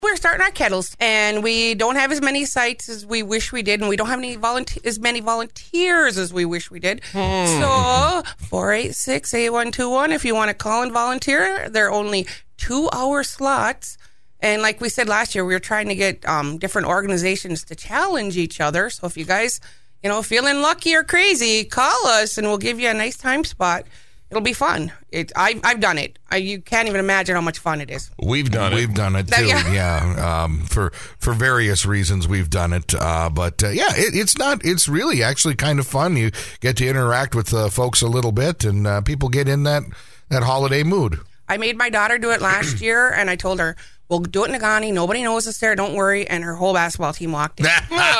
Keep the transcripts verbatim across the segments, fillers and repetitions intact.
We're starting our kettles, and we don't have as many sites as we wish we did, and we don't have any volunteer as many volunteers as we wish we did. Hmm. So four eight six, eight one two one, if you want to call and volunteer, they're only two-hour slots. And like we said last year, we were trying to get um, different organizations to challenge each other. So if you guys, you know, feeling lucky or crazy, call us, and we'll give you a nice time spot. It'll be fun. It, I, I've done it. I, you can't even imagine how much fun it is. We've done it. We've done it, too. Yeah. yeah. Um, for for various reasons, we've done it. Uh, but, uh, yeah, it, it's not, it's really actually kind of fun. You get to interact with uh, folks a little bit, and uh, people get in that, that holiday mood. I made my daughter do it last year, and I told her, we'll do it in Nagani. Nobody knows us there. Don't worry. And her whole basketball team walked in.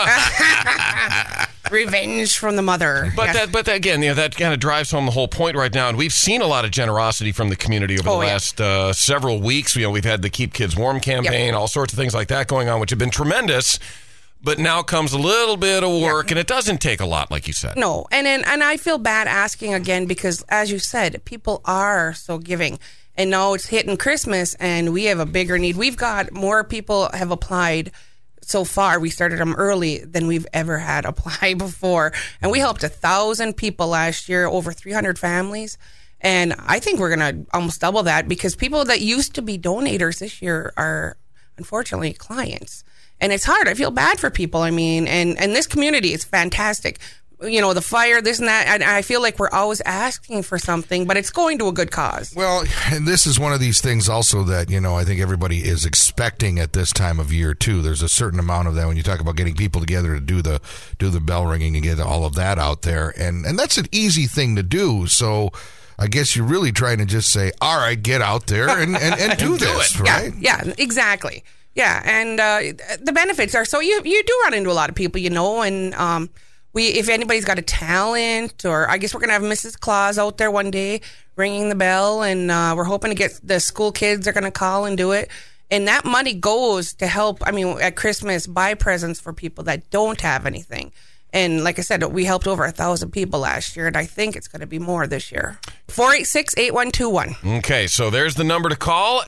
Revenge from the mother. But yes. that, but again, you know, that kind of drives home the whole point right now. And we've seen a lot of generosity from the community over oh, the yeah. last uh, several weeks. You know, we've had the Keep Kids Warm campaign, yep. all sorts of things like that going on, which have been tremendous. But now comes a little bit of work, yeah. and it doesn't take a lot, like you said. No, and and, and I feel bad asking again because, as you said, people are so giving. And now it's hitting Christmas, and we have a bigger need. We've got more people have applied so far. We started them early than we've ever had apply before. And we helped a thousand people last year, over three hundred families. And I think we're going to almost double that because people that used to be donators this year are, unfortunately, clients. And it's hard. I feel bad for people. I mean, and, and this community is fantastic. You know, the fire, this and that. And I feel like we're always asking for something, but it's going to a good cause. Well, and this is one of these things also that, you know, I think everybody is expecting at this time of year, too. There's a certain amount of that when you talk about getting people together to do the do the bell ringing and get all of that out there. And, and that's an easy thing to do. So I guess you're really trying to just say, all right, get out there and, and, and do, do this, it. right? Yeah, yeah, exactly. Yeah, and uh, the benefits are, so you, you do run into a lot of people, you know, and... um. We, if anybody's got a talent, or I guess we're going to have Missus Claus out there one day ringing the bell, and uh, we're hoping to get the school kids are going to call and do it. And that money goes to help, I mean, at Christmas, buy presents for people that don't have anything. And like I said, we helped over a thousand people last year, and I think it's going to be more this year. four eight six, eight one two one. Okay, so there's the number to call.